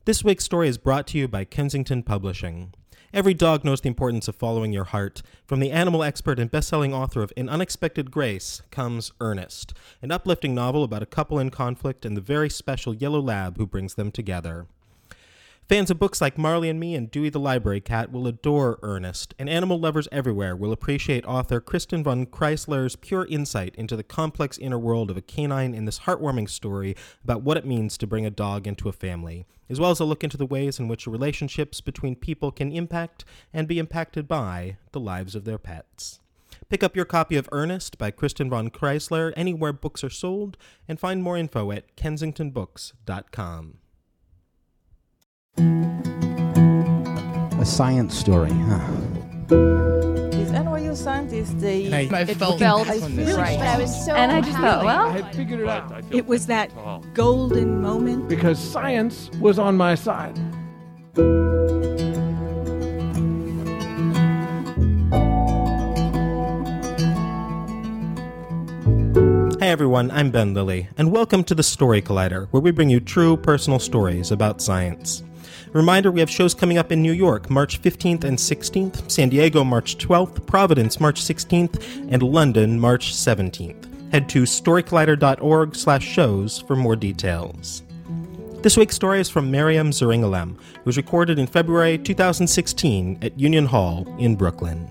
This week's story is brought to you by Kensington Publishing. Every dog knows the importance of following your heart. From the animal expert and best-selling author of An Unexpected Grace comes Ernest, an uplifting novel about a couple in conflict and the very special yellow lab who brings them together. Fans of books like Marley and Me and Dewey the Library Cat will adore Ernest, and animal lovers everywhere will appreciate author Kristen von Kreisler's pure insight into the complex inner world of a canine in this heartwarming story about what it means to bring a dog into a family, as well as a look into the ways in which relationships between people can impact and be impacted by the lives of their pets. Pick up your copy of Ernest by Kristen von Kreisler anywhere books are sold, and find more info at kensingtonbooks.com. A science story, huh? These NYU scientists, I felt really right. but I was so And I just thought, well, I had figured it out It was that golden moment. because science was on my side. Hey everyone, I'm Ben Lilly, and welcome to the Story Collider, where we bring you true personal stories about science. Reminder, we have shows coming up in New York, March 15th and 16th, San Diego, March 12th, Providence, March 16th, and London, March 17th. Head to storycollider.org/shows for more details. This week's story is from Miriam Zeringalem, who was recorded in February 2016 at Union Hall in Brooklyn.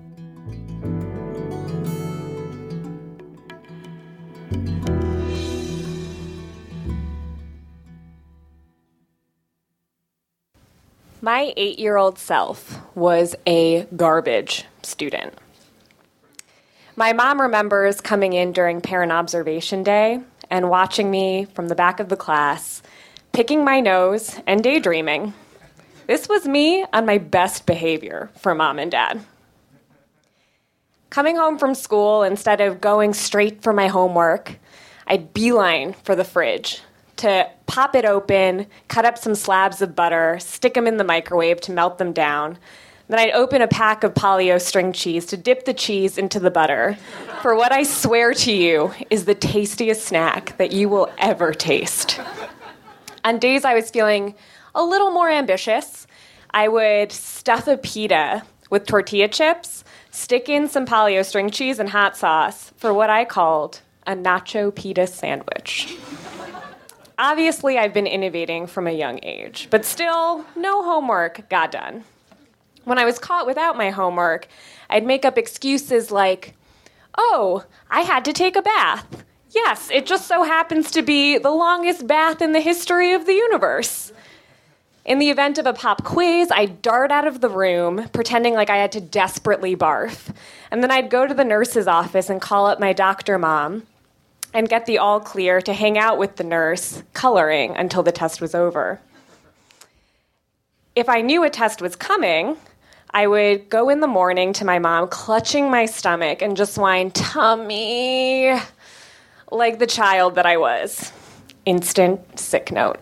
My 8-year-old self was a garbage student. My mom remembers coming in during parent observation day and watching me from the back of the class, picking my nose and daydreaming. This was me on my best behavior for mom and dad. Coming home from school, instead of going straight for my homework, I'd beeline for the fridge to pop it open, cut up some slabs of butter, stick them in the microwave to melt them down. Then I'd open a pack of Polly-O string cheese to dip the cheese into the butter for what I swear to you is the tastiest snack that you will ever taste. On days I was feeling a little more ambitious, I would stuff a pita with tortilla chips, stick in some Polly-O string cheese and hot sauce for what I called a nacho pita sandwich. Obviously, I've been innovating from a young age, but still, no homework got done. When I was caught without my homework, I'd make up excuses like, oh, I had to take a bath. Yes, it just so happens to be the longest bath in the history of the universe. In the event of a pop quiz, I'd dart out of the room, pretending like I had to desperately barf. And then I'd go to the nurse's office and call up my doctor mom and get the all clear to hang out with the nurse, coloring until the test was over. If I knew a test was coming, I would go in the morning to my mom, clutching my stomach and just whine, "Tummy," like the child that I was. Instant sick note.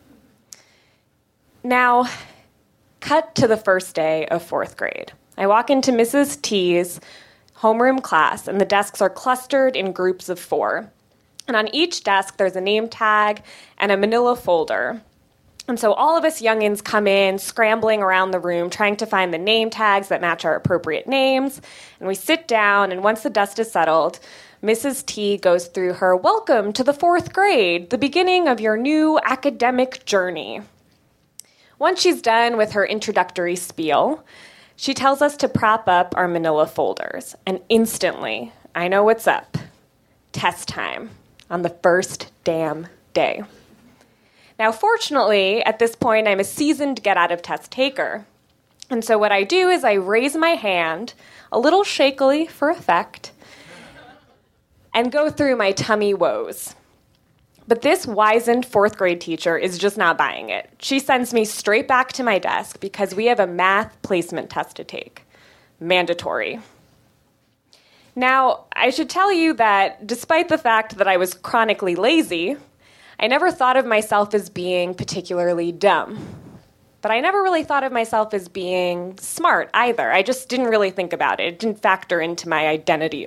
Now, cut to the first day of 4th grade. I walk into Mrs. T's homeroom class, and the desks are clustered in groups of 4. And on each desk, there's a name tag and a manila folder. And so all of us youngins come in, scrambling around the room, trying to find the name tags that match our appropriate names. And we sit down, and once the dust is settled, Mrs. T goes through her welcome to the 4th grade, the beginning of your new academic journey. Once she's done with her introductory spiel, she tells us to prop up our manila folders. And instantly, I know what's up. Test time on the first damn day. Now, fortunately, at this point, I'm a seasoned get-out-of-test taker. And so what I do is I raise my hand, a little shakily for effect, and go through my tummy woes. But this wizened 4th grade teacher is just not buying it. She sends me straight back to my desk because we have a math placement test to take. Mandatory. Now, I should tell you that despite the fact that I was chronically lazy, I never thought of myself as being particularly dumb. But I never really thought of myself as being smart either. I just didn't really think about it. It didn't factor into my identity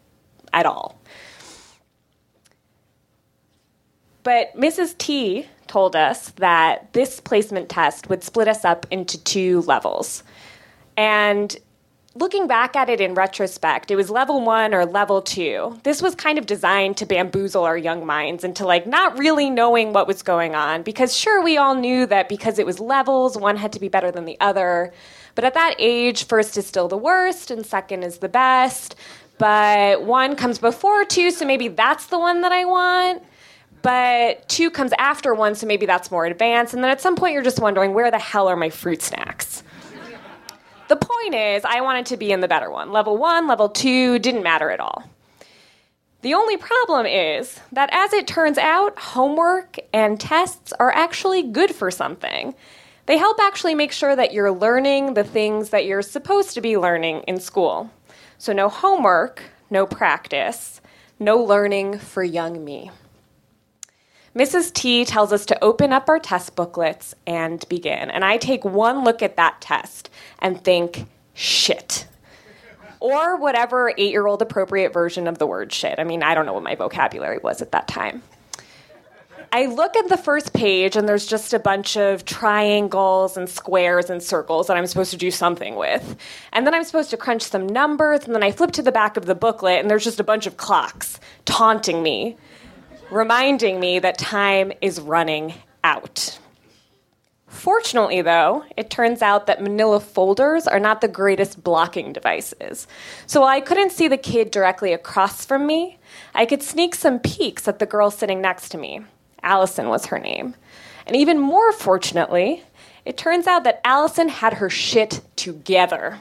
at all. But Mrs. T told us that this placement test would split us up into 2 levels. And looking back at it in retrospect, it was level 1 or level 2. This was kind of designed to bamboozle our young minds into not really knowing what was going on, because sure, we all knew that because it was levels, one had to be better than the other. But at that age, first is still the worst and second is the best. But 1 comes before 2, so maybe that's the one that I want. But 2 comes after 1, so maybe that's more advanced. And then at some point, you're just wondering, where the hell are my fruit snacks? The point is, I wanted to be in the better one. Level 1, level 2, didn't matter at all. The only problem is that, as it turns out, homework and tests are actually good for something. They help actually make sure that you're learning the things that you're supposed to be learning in school. So no homework, no practice, no learning for young me. Mrs. T tells us to open up our test booklets and begin. And I take one look at that test and think, shit. Or whatever 8-year-old appropriate version of the word shit. I mean, I don't know what my vocabulary was at that time. I look at the first page, and there's just a bunch of triangles and squares and circles that I'm supposed to do something with. And then I'm supposed to crunch some numbers, and then I flip to the back of the booklet, and there's just a bunch of clocks taunting me, reminding me that time is running out. Fortunately, though, it turns out that manila folders are not the greatest blocking devices. So while I couldn't see the kid directly across from me, I could sneak some peeks at the girl sitting next to me. Allison was her name. And even more fortunately, it turns out that Allison had her shit together.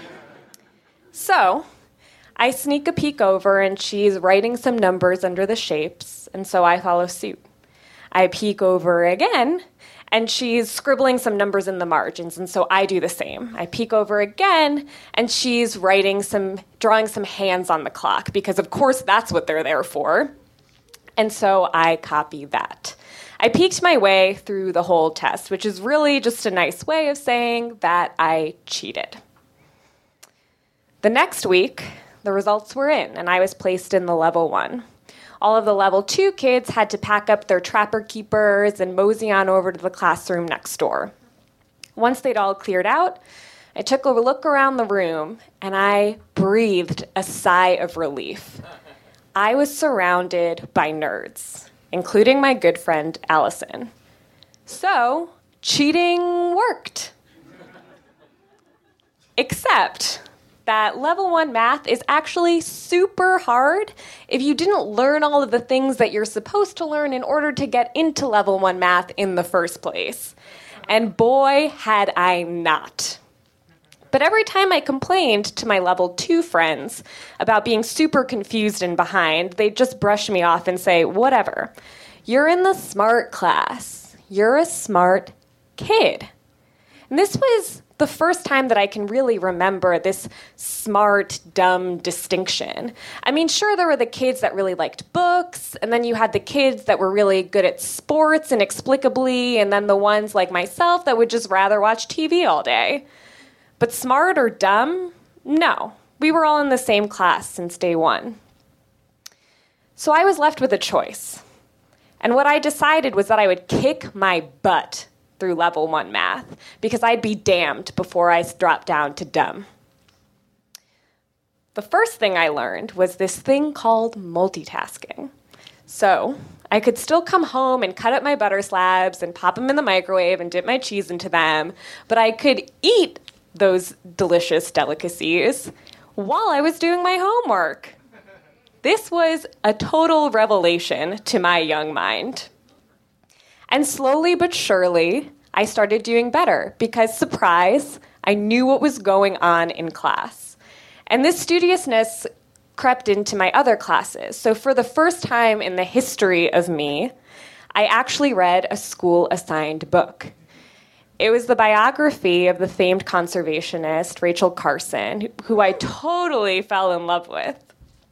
So I sneak a peek over, and she's writing some numbers under the shapes, and so I follow suit. I peek over again, and she's scribbling some numbers in the margins, and so I do the same. I peek over again, and she's drawing some hands on the clock, because of course that's what they're there for. And so I copy that. I peeked my way through the whole test, which is really just a nice way of saying that I cheated. The next week, the results were in, and I was placed in the level 1. All of the level 2 kids had to pack up their trapper keepers and mosey on over to the classroom next door. Once they'd all cleared out, I took a look around the room, and I breathed a sigh of relief. I was surrounded by nerds, including my good friend Allison. So, cheating worked. Except that level 1 math is actually super hard if you didn't learn all of the things that you're supposed to learn in order to get into level 1 math in the first place. And boy, had I not. But every time I complained to my level 2 friends about being super confused and behind, they'd just brush me off and say, whatever, you're in the smart class. You're a smart kid. And this was the first time that I can really remember this smart, dumb distinction. I mean, sure, there were the kids that really liked books, and then you had the kids that were really good at sports inexplicably, and then the ones like myself that would just rather watch TV all day. But smart or dumb? No. We were all in the same class since day 1. So I was left with a choice. And what I decided was that I would kick my butt through level 1 math, because I'd be damned before I dropped down to dumb. The first thing I learned was this thing called multitasking. So I could still come home and cut up my butter slabs and pop them in the microwave and dip my cheese into them, but I could eat those delicious delicacies while I was doing my homework. This was a total revelation to my young mind. And slowly but surely, I started doing better because, surprise, I knew what was going on in class. And this studiousness crept into my other classes. So for the first time in the history of me, I actually read a school-assigned book. It was the biography of the famed conservationist Rachel Carson, who I totally fell in love with.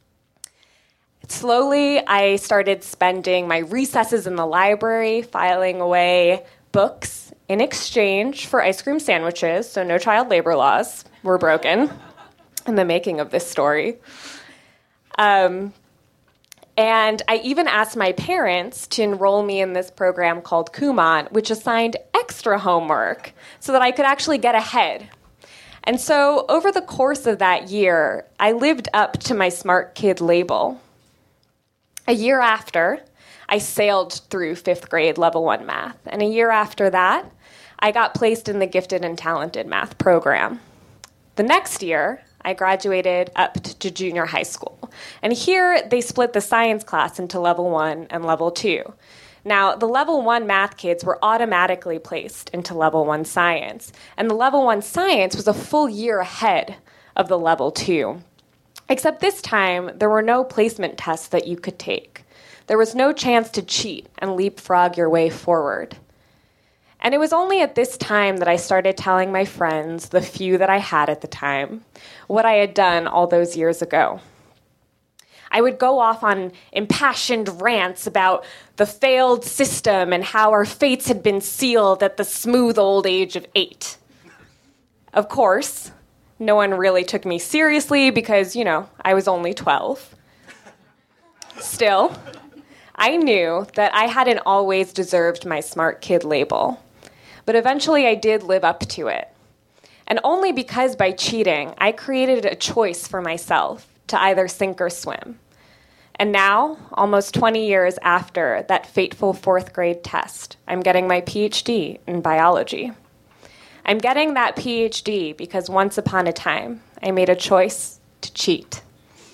Slowly, I started spending my recesses in the library filing away books in exchange for ice cream sandwiches, so no child labor laws were broken in the making of this story. And And I even asked my parents to enroll me in this program called Kumon, which assigned extra homework so that I could actually get ahead. And so over the course of that year, I lived up to my smart kid label. A year after, I sailed through 5th grade level 1 math. And a year after that, I got placed in the gifted and talented math program. The next year, I graduated up to junior high school. And here, they split the science class into level 1 and level 2. Now, the level 1 math kids were automatically placed into level 1 science. And the level 1 science was a full year ahead of the level 2. Except this time, there were no placement tests that you could take. There was no chance to cheat and leapfrog your way forward. And it was only at this time that I started telling my friends, the few that I had at the time, what I had done all those years ago. I would go off on impassioned rants about the failed system and how our fates had been sealed at the smooth old age of 8. Of course, no one really took me seriously because, I was only 12. Still, I knew that I hadn't always deserved my smart kid label. But eventually I did live up to it. And only because by cheating, I created a choice for myself to either sink or swim. And now, almost 20 years after that fateful 4th grade test, I'm getting my PhD in biology. I'm getting that PhD because once upon a time, I made a choice to cheat.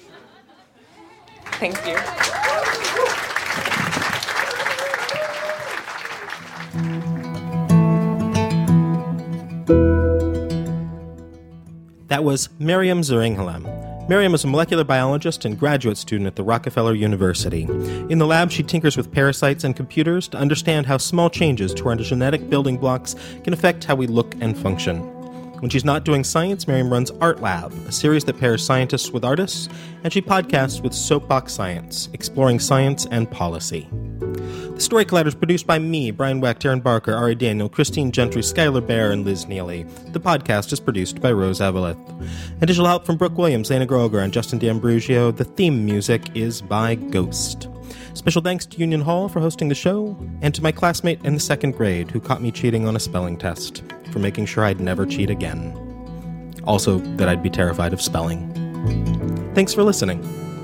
Thank you. That was Miriam Zeringhalem. Miriam is a molecular biologist and graduate student at the Rockefeller University. In the lab, she tinkers with parasites and computers to understand how small changes to our genetic building blocks can affect how we look and function. When she's not doing science, Miriam runs Art Lab, a series that pairs scientists with artists, and she podcasts with Soapbox Science, exploring science and policy. The Story Collider is produced by me, Brian Wecht, Aaron Barker, Ari Daniel, Christine Gentry, Skylar Bear, and Liz Neely. The podcast is produced by Rose Avalith. Additional help from Brooke Williams, Lana Groger, and Justin D'Ambrosio. The theme music is by Ghost. Special thanks to Union Hall for hosting the show, and to my classmate in the 2nd grade who caught me cheating on a spelling test, for making sure I'd never cheat again. Also, that I'd be terrified of spelling. Thanks for listening.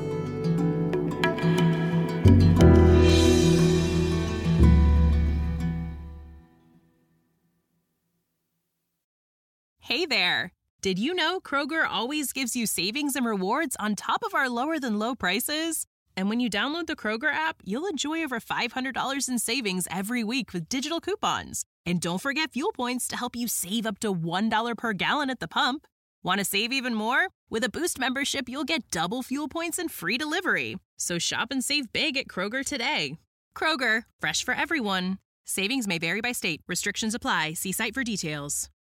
Hey there! Did you know Kroger always gives you savings and rewards on top of our lower-than-low prices? And when you download the Kroger app, you'll enjoy over $500 in savings every week with digital coupons. And don't forget fuel points to help you save up to $1 per gallon at the pump. Want to save even more? With a Boost membership, you'll get double fuel points and free delivery. So shop and save big at Kroger today. Kroger, fresh for everyone. Savings may vary by state. Restrictions apply. See site for details.